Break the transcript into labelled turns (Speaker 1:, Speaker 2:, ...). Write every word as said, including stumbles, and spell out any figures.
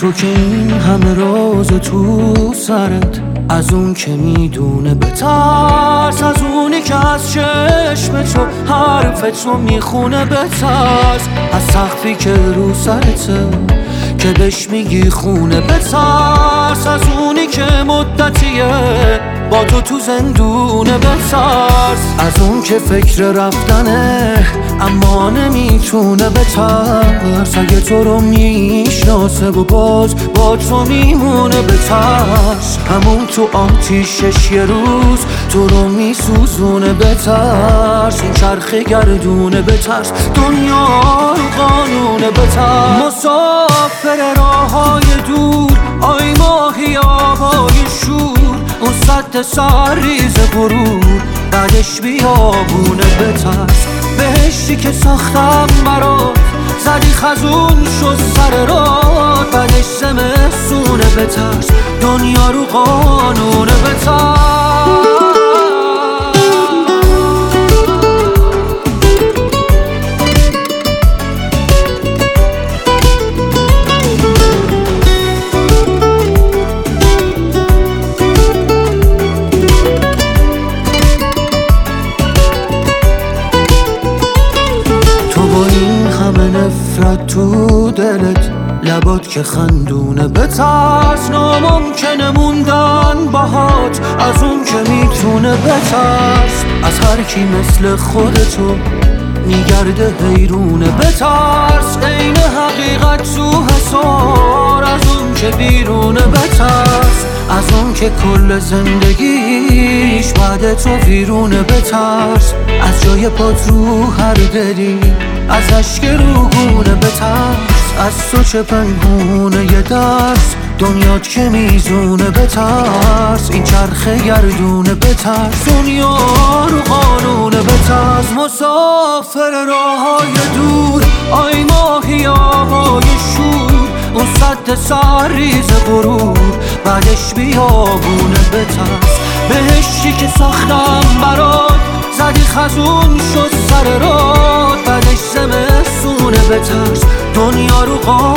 Speaker 1: تو که این همه راز تو سرت، از اون که میدونه بترس، از اونی که از چشم تو حرف تو میخونه بترس، از سقفی که رو سرته که بهش میگی خونه بترس، از اونی که مدتیه با تو تو زندونه بترس، از اون که فکر رفتنه اما نمیتونه بترس، اگه تو رو میشناسه و باز با تو میمونه بترس، همون تو آتیشش یه روز تو رو میسوزونه بترس، این چرخ گردونه بترس، دنیا رو قانونه بترس، مسافر راههای دور آی ماهی آبای شور، اون سد سرریز غرور بعدش بیابونه بترس، بهشتی که ساختم برات زدی خزون شد سر راه، بعدش زمستونه بترس، دنیا رو قانونه بترس. نفرت تو دلت لبات که خندونه بترس، ناممکنه موندن باهات از اون که میتونه بترس، از هر کی مثل خودتو میگرده حیرونه بترس، عین حقیقت تو حصار از اون که بیرونه بترس، از اون که کل زندگیش بعد تو ویرونه بترس، از جای پات رو هر دلی از اشک روگونه بترس، از تو چه پنهونه یه درس دنیات که میزونه بترس، این چرخ گردونه بترس، دنیا رو قانونه بترس، مسافر راههای دور آی ماهی آبای شور، اون سد سرریز غرور بعدش بیابونه بترس، بهشتی که ساختم برات زدی خزون شد سر راه، بعدش زمستونه بترس، دنیا رو قانونه